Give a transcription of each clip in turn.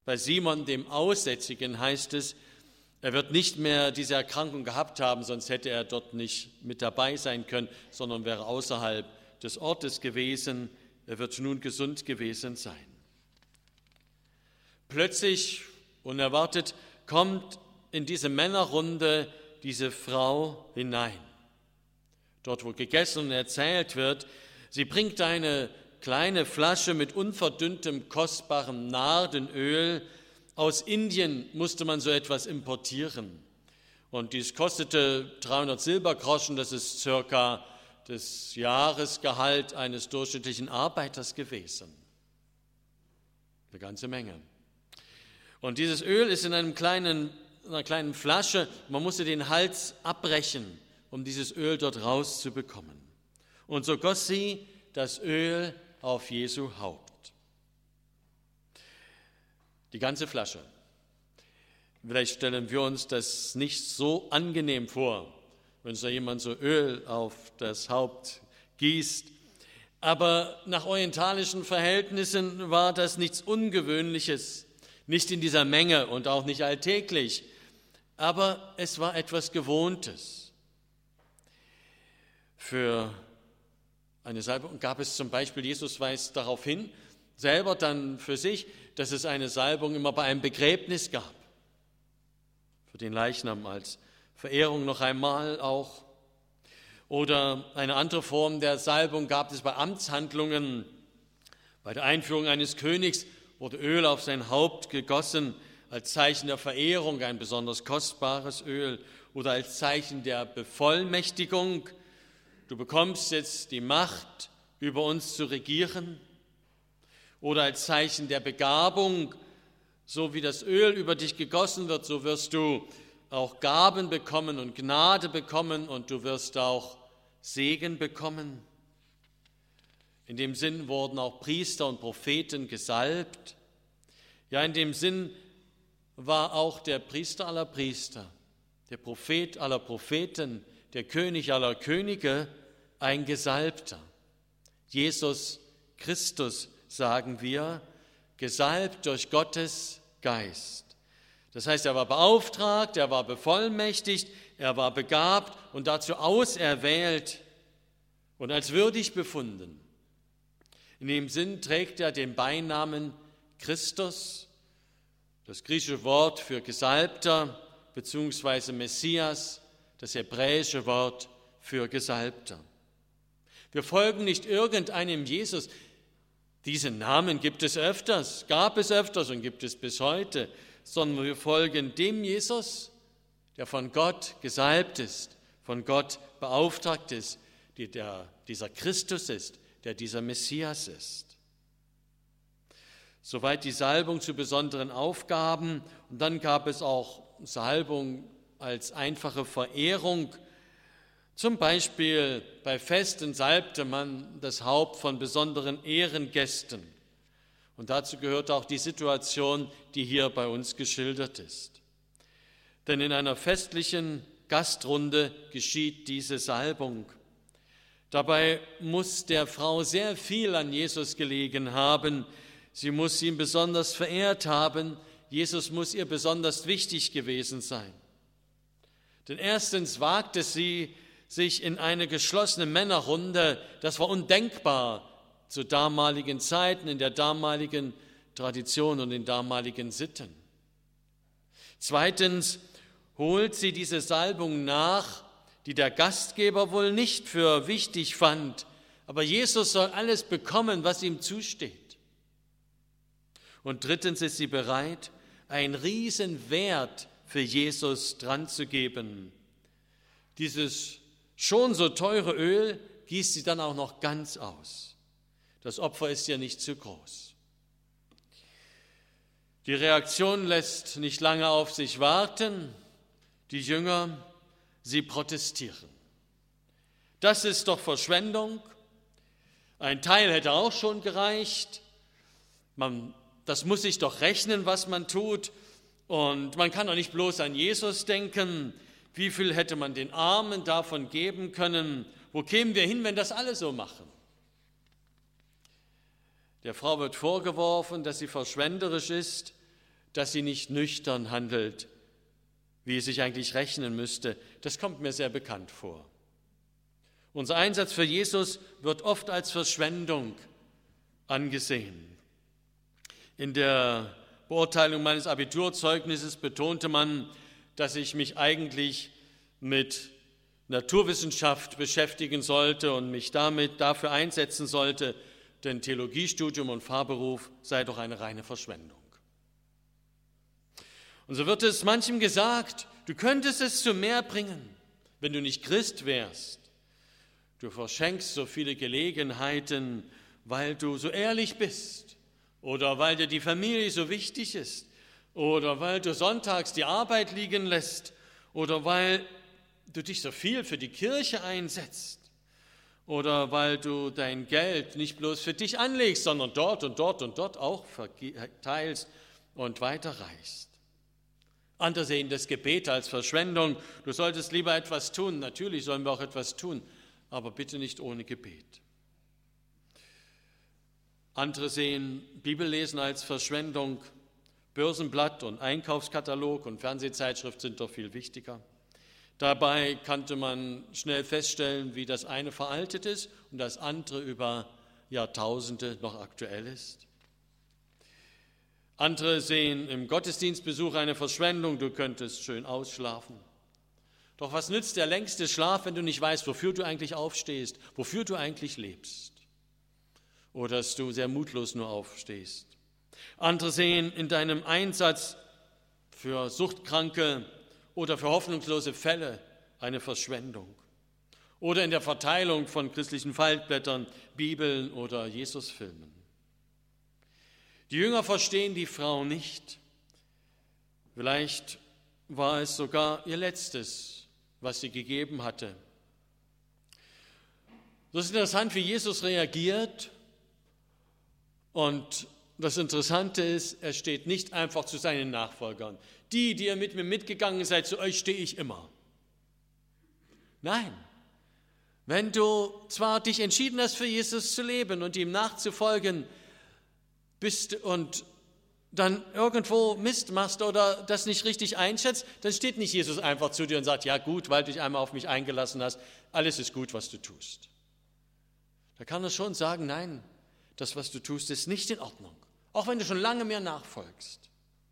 Bei Simon, dem Aussätzigen, heißt es, er wird nicht mehr diese Erkrankung gehabt haben, sonst hätte er dort nicht mit dabei sein können, sondern wäre außerhalb des Ortes gewesen. Er wird nun gesund gewesen sein. Plötzlich, unerwartet, kommt in diese Männerrunde diese Frau hinein. Dort, wo gegessen und erzählt wird, sie bringt eine kleine Flasche mit unverdünntem, kostbarem Nardenöl. Aus Indien musste man so etwas importieren. Und dies kostete 300 Silbergroschen, das ist circa das Jahresgehalt eines durchschnittlichen Arbeiters gewesen. Eine ganze Menge. Und dieses Öl ist in einer kleinen Flasche, man musste den Hals abbrechen, um dieses Öl dort rauszubekommen. Und so goss sie das Öl auf Jesu Haupt. Die ganze Flasche. Vielleicht stellen wir uns das nicht so angenehm vor, wenn so jemand so Öl auf das Haupt gießt. Aber nach orientalischen Verhältnissen war das nichts Ungewöhnliches, nicht in dieser Menge und auch nicht alltäglich, aber es war etwas Gewohntes. Für eine Salbung gab es zum Beispiel, Jesus weist darauf hin, selber dann für sich, dass es eine Salbung immer bei einem Begräbnis gab. Für den Leichnam als Verehrung noch einmal auch. Oder eine andere Form der Salbung gab es bei Amtshandlungen. Bei der Einführung eines Königs wurde Öl auf sein Haupt gegossen, als Zeichen der Verehrung, ein besonders kostbares Öl, oder als Zeichen der Bevollmächtigung. Du bekommst jetzt die Macht, über uns zu regieren. Oder als Zeichen der Begabung, so wie das Öl über dich gegossen wird, so wirst du auch Gaben bekommen und Gnade bekommen und du wirst auch Segen bekommen. In dem Sinn wurden auch Priester und Propheten gesalbt. Ja, in dem Sinn war auch der Priester aller Priester, der Prophet aller Propheten, der König aller Könige ein Gesalbter. Jesus Christus, sagen wir, gesalbt durch Gottes Geist. Das heißt, er war beauftragt, er war bevollmächtigt, er war begabt und dazu auserwählt und als würdig befunden. In dem Sinn trägt er den Beinamen Christus, das griechische Wort für Gesalbter bzw. Messias, das hebräische Wort für Gesalbter. Wir folgen nicht irgendeinem Jesus. Diesen Namen gibt es öfters, gab es öfters und gibt es bis heute, sondern wir folgen dem Jesus, der von Gott gesalbt ist, von Gott beauftragt ist, der dieser Christus ist, der dieser Messias ist. Soweit die Salbung zu besonderen Aufgaben. Und dann gab es auch Salbung als einfache Verehrung. Zum Beispiel bei Festen salbte man das Haupt von besonderen Ehrengästen. Und dazu gehört auch die Situation, die hier bei uns geschildert ist. Denn in einer festlichen Gastrunde geschieht diese Salbung. Dabei muss der Frau sehr viel an Jesus gelegen haben. Sie muss ihn besonders verehrt haben. Jesus muss ihr besonders wichtig gewesen sein. Denn erstens wagte sie sich in eine geschlossene Männerrunde. Das war undenkbar zu damaligen Zeiten, in der damaligen Tradition und in damaligen Sitten. Zweitens holt sie diese Salbung nach, die der Gastgeber wohl nicht für wichtig fand. Aber Jesus soll alles bekommen, was ihm zusteht. Und drittens ist sie bereit, einen Riesenwert für Jesus dran zu geben. Dieses schon so teure Öl gießt sie dann auch noch ganz aus. Das Opfer ist ja nicht zu groß. Die Reaktion lässt nicht lange auf sich warten. Die Jünger, sie protestieren. Das ist doch Verschwendung. Ein Teil hätte auch schon gereicht. Das muss sich doch rechnen, was man tut. Und man kann doch nicht bloß an Jesus denken. Wie viel hätte man den Armen davon geben können? Wo kämen wir hin, wenn das alle so machen? Der Frau wird vorgeworfen, dass sie verschwenderisch ist, dass sie nicht nüchtern handelt, wie es sich eigentlich rechnen müsste. Das kommt mir sehr bekannt vor. Unser Einsatz für Jesus wird oft als Verschwendung angesehen. In der Beurteilung meines Abiturzeugnisses betonte man, dass ich mich eigentlich mit Naturwissenschaft beschäftigen sollte und mich damit dafür einsetzen sollte, denn Theologiestudium und Fahrberuf sei doch eine reine Verschwendung. Und so wird es manchem gesagt, du könntest es zu mehr bringen, wenn du nicht Christ wärst. Du verschenkst so viele Gelegenheiten, weil du so ehrlich bist oder weil dir die Familie so wichtig ist oder weil du sonntags die Arbeit liegen lässt oder weil du dich so viel für die Kirche einsetzt oder weil du dein Geld nicht bloß für dich anlegst, sondern dort und dort und dort auch verteilst und weiterreichst. Andere sehen das Gebet als Verschwendung. Du solltest lieber etwas tun. Natürlich sollen wir auch etwas tun, aber bitte nicht ohne Gebet. Andere sehen Bibellesen als Verschwendung. Börsenblatt und Einkaufskatalog und Fernsehzeitschrift sind doch viel wichtiger. Dabei konnte man schnell feststellen, wie das eine veraltet ist und das andere über Jahrtausende noch aktuell ist. Andere sehen im Gottesdienstbesuch eine Verschwendung, du könntest schön ausschlafen. Doch was nützt der längste Schlaf, wenn du nicht weißt, wofür du eigentlich aufstehst, wofür du eigentlich lebst? Oder dass du sehr mutlos nur aufstehst. Andere sehen in deinem Einsatz für Suchtkranke oder für hoffnungslose Fälle eine Verschwendung. Oder in der Verteilung von christlichen Faltblättern, Bibeln oder Jesusfilmen. Die Jünger verstehen die Frau nicht. Vielleicht war es sogar ihr Letztes, was sie gegeben hatte. Das ist interessant, wie Jesus reagiert. Und das Interessante ist, er steht nicht einfach zu seinen Nachfolgern. Die ihr mit mir mitgegangen seid, zu euch stehe ich immer. Nein, wenn du zwar dich entschieden hast, für Jesus zu leben und ihm nachzufolgen, bist und dann irgendwo Mist machst oder das nicht richtig einschätzt, dann steht nicht Jesus einfach zu dir und sagt, ja gut, weil du dich einmal auf mich eingelassen hast, alles ist gut, was du tust. Da kann er schon sagen, nein, das, was du tust, ist nicht in Ordnung, auch wenn du schon lange mir nachfolgst.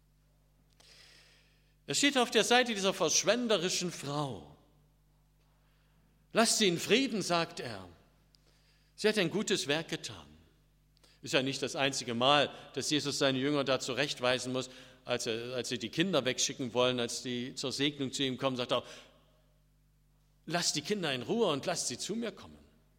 Er steht auf der Seite dieser verschwenderischen Frau. Lasst sie in Frieden, sagt er. Sie hat ein gutes Werk getan. Ist ja nicht das einzige Mal, dass Jesus seine Jünger da zurechtweisen muss, als sie die Kinder wegschicken wollen, als die zur Segnung zu ihm kommen, sagt er, lasst die Kinder in Ruhe und lasst sie zu mir kommen.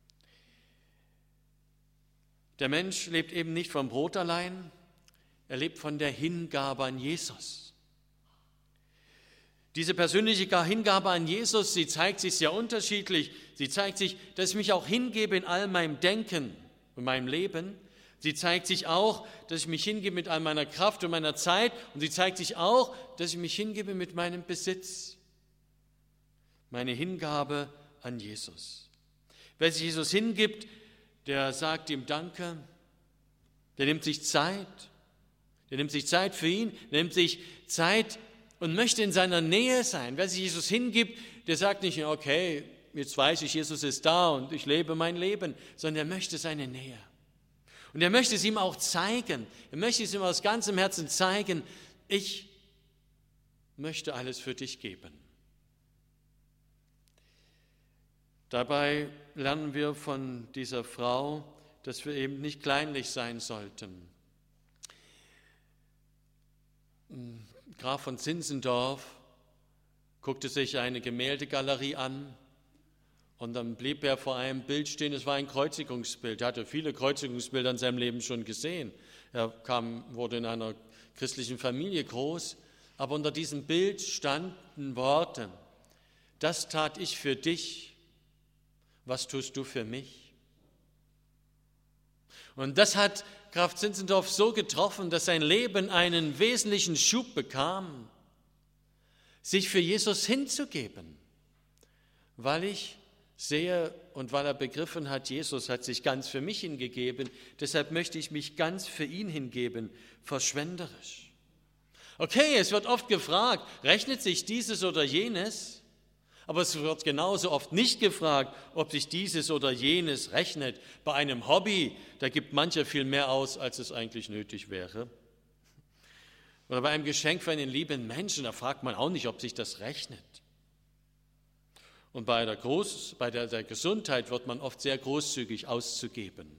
Der Mensch lebt eben nicht vom Brot allein, er lebt von der Hingabe an Jesus. Diese persönliche Hingabe an Jesus, sie zeigt sich sehr unterschiedlich. Sie zeigt sich, dass ich mich auch hingebe in all meinem Denken und meinem Leben. Sie zeigt sich auch, dass ich mich hingebe mit all meiner Kraft und meiner Zeit. Und sie zeigt sich auch, dass ich mich hingebe mit meinem Besitz. Meine Hingabe an Jesus. Wer sich Jesus hingibt, der sagt ihm Danke. Der nimmt sich Zeit. Der nimmt sich Zeit für ihn. Der nimmt sich Zeit und möchte in seiner Nähe sein. Wer sich Jesus hingibt, der sagt nicht, okay, jetzt weiß ich, Jesus ist da und ich lebe mein Leben, sondern er möchte seine Nähe. Und er möchte es ihm auch zeigen. Er möchte es ihm aus ganzem Herzen zeigen. Ich möchte alles für dich geben. Dabei lernen wir von dieser Frau, dass wir eben nicht kleinlich sein sollten. Graf von Zinzendorf guckte sich eine Gemäldegalerie an. Und dann blieb er vor einem Bild stehen, es war ein Kreuzigungsbild. Er hatte viele Kreuzigungsbilder in seinem Leben schon gesehen. Er wurde in einer christlichen Familie groß, aber unter diesem Bild standen Worte, das tat ich für dich, was tust du für mich? Und das hat Graf Zinzendorf so getroffen, dass sein Leben einen wesentlichen Schub bekam, sich für Jesus hinzugeben, weil ich sehe und weil er begriffen hat, Jesus hat sich ganz für mich hingegeben, deshalb möchte ich mich ganz für ihn hingeben, verschwenderisch. Okay, es wird oft gefragt, rechnet sich dieses oder jenes? Aber es wird genauso oft nicht gefragt, ob sich dieses oder jenes rechnet. Bei einem Hobby, da gibt mancher viel mehr aus, als es eigentlich nötig wäre. Oder bei einem Geschenk für einen lieben Menschen, da fragt man auch nicht, ob sich das rechnet. Und bei der Gesundheit wird man oft sehr großzügig auszugeben.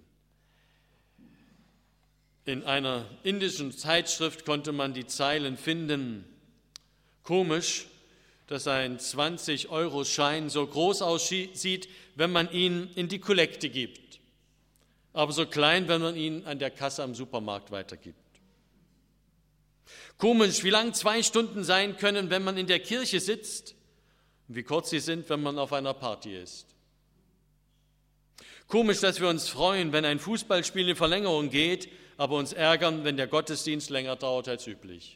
In einer indischen Zeitschrift konnte man die Zeilen finden: Komisch, dass ein 20-Euro-Schein so groß aussieht, wenn man ihn in die Kollekte gibt, aber so klein, wenn man ihn an der Kasse am Supermarkt weitergibt. Komisch, wie lang 2 Stunden sein können, wenn man in der Kirche sitzt, und wie kurz sie sind, wenn man auf einer Party ist. Komisch, dass wir uns freuen, wenn ein Fußballspiel in Verlängerung geht, aber uns ärgern, wenn der Gottesdienst länger dauert als üblich.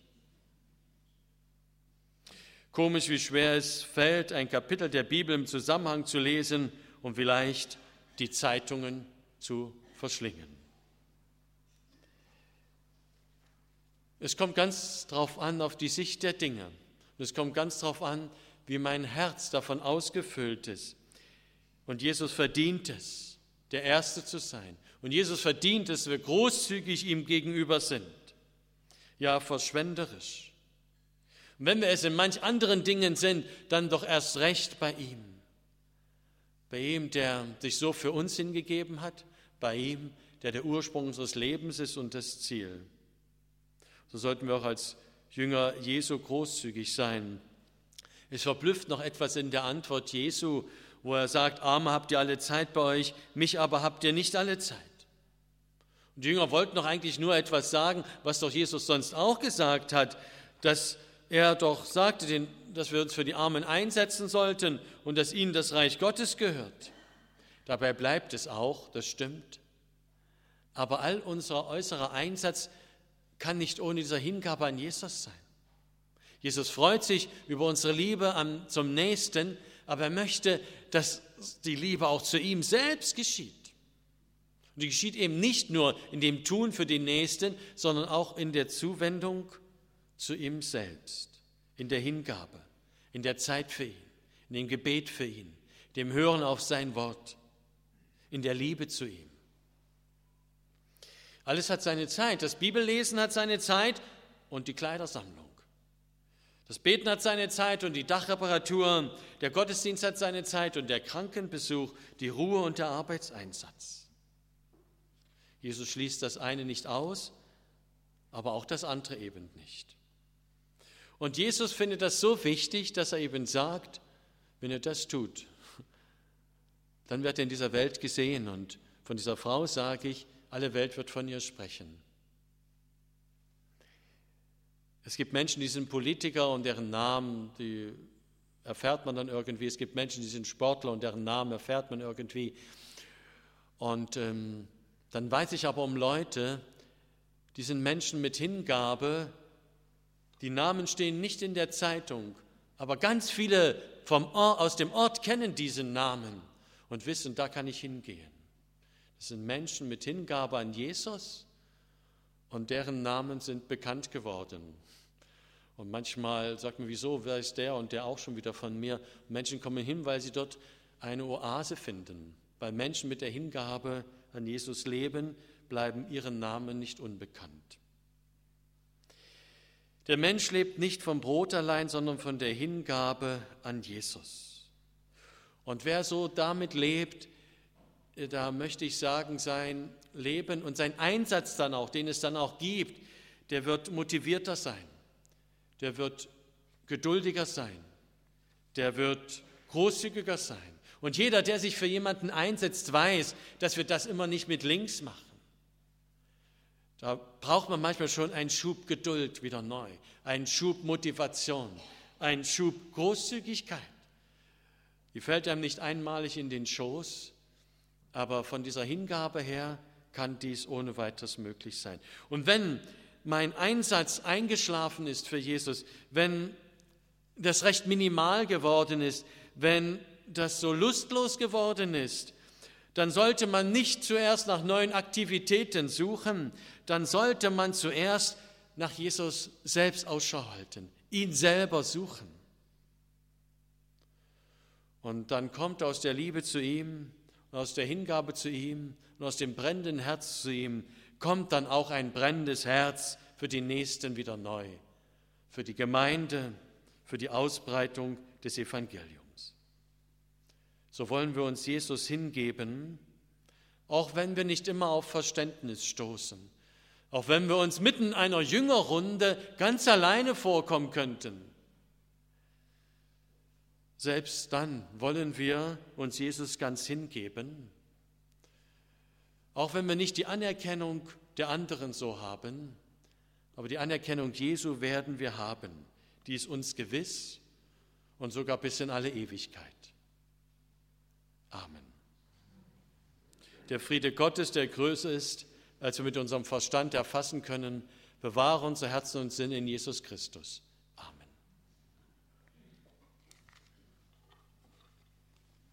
Komisch, wie schwer es fällt, ein Kapitel der Bibel im Zusammenhang zu lesen und vielleicht die Zeitungen zu verschlingen. Es kommt ganz darauf an, auf die Sicht der Dinge. Und es kommt ganz darauf an, wie mein Herz davon ausgefüllt ist. Und Jesus verdient es, der Erste zu sein. Und Jesus verdient es, dass wir großzügig ihm gegenüber sind. Ja, verschwenderisch. Und wenn wir es in manch anderen Dingen sind, dann doch erst recht bei ihm. Bei ihm, der sich so für uns hingegeben hat, bei ihm, der Ursprung unseres Lebens ist und das Ziel. So sollten wir auch als Jünger Jesu großzügig sein. Es verblüfft noch etwas in der Antwort Jesu, wo er sagt: Arme habt ihr alle Zeit bei euch, mich aber habt ihr nicht alle Zeit. Und die Jünger wollten doch eigentlich nur etwas sagen, was doch Jesus sonst auch gesagt hat, dass er doch sagte, dass wir uns für die Armen einsetzen sollten und dass ihnen das Reich Gottes gehört. Dabei bleibt es auch, das stimmt. Aber all unser äußerer Einsatz kann nicht ohne diese Hingabe an Jesus sein. Jesus freut sich über unsere Liebe zum Nächsten, aber er möchte, dass die Liebe auch zu ihm selbst geschieht. Und die geschieht eben nicht nur in dem Tun für den Nächsten, sondern auch in der Zuwendung zu ihm selbst, in der Hingabe, in der Zeit für ihn, in dem Gebet für ihn, dem Hören auf sein Wort, in der Liebe zu ihm. Alles hat seine Zeit. Das Bibellesen hat seine Zeit und die Kleidersammlung. Das Beten hat seine Zeit und die Dachreparatur. Der Gottesdienst hat seine Zeit und der Krankenbesuch, die Ruhe und der Arbeitseinsatz. Jesus schließt das eine nicht aus, aber auch das andere eben nicht. Und Jesus findet das so wichtig, dass er eben sagt, wenn ihr das tut, dann werdet ihr in dieser Welt gesehen. Und von dieser Frau sage ich, alle Welt wird von ihr sprechen. Es gibt Menschen, die sind Politiker und deren Namen, die erfährt man dann irgendwie. Es gibt Menschen, die sind Sportler und deren Namen erfährt man irgendwie. Und dann weiß ich aber um Leute, die sind Menschen mit Hingabe. Die Namen stehen nicht in der Zeitung, aber ganz viele aus dem Ort kennen diesen Namen und wissen, da kann ich hingehen. Das sind Menschen mit Hingabe an Jesus und deren Namen sind bekannt geworden. Und manchmal sagt man, wieso, wer ist der und der auch schon wieder von mir? Und Menschen kommen hin, weil sie dort eine Oase finden. Weil Menschen mit der Hingabe an Jesus leben, bleiben ihre Namen nicht unbekannt. Der Mensch lebt nicht vom Brot allein, sondern von der Hingabe an Jesus. Und wer so damit lebt, da möchte ich sagen, sein Leben und sein Einsatz dann auch, den es dann auch gibt, der wird motivierter sein, der wird geduldiger sein, der wird großzügiger sein. Und jeder, der sich für jemanden einsetzt, weiß, dass wir das immer nicht mit links machen. Da braucht man manchmal schon einen Schub Geduld wieder neu, einen Schub Motivation, einen Schub Großzügigkeit. Die fällt einem nicht einmalig in den Schoß, aber von dieser Hingabe her kann dies ohne weiteres möglich sein. Und wenn mein Einsatz eingeschlafen ist für Jesus, wenn das recht minimal geworden ist, wenn das so lustlos geworden ist, dann sollte man nicht zuerst nach neuen Aktivitäten suchen, dann sollte man zuerst nach Jesus selbst Ausschau halten, ihn selber suchen. Und dann kommt aus der Liebe zu ihm, und aus der Hingabe zu ihm und aus dem brennenden Herz zu ihm, kommt dann auch ein brennendes Herz für die Nächsten wieder neu, für die Gemeinde, für die Ausbreitung des Evangeliums. So wollen wir uns Jesus hingeben, auch wenn wir nicht immer auf Verständnis stoßen, auch wenn wir uns mitten in einer Jüngerrunde ganz alleine vorkommen könnten. Selbst dann wollen wir uns Jesus ganz hingeben, auch wenn wir nicht die Anerkennung der anderen so haben, aber die Anerkennung Jesu werden wir haben, die ist uns gewiss und sogar bis in alle Ewigkeit. Amen. Der Friede Gottes, der größer ist, als wir mit unserem Verstand erfassen können, bewahre unser Herzen und Sinn in Jesus Christus.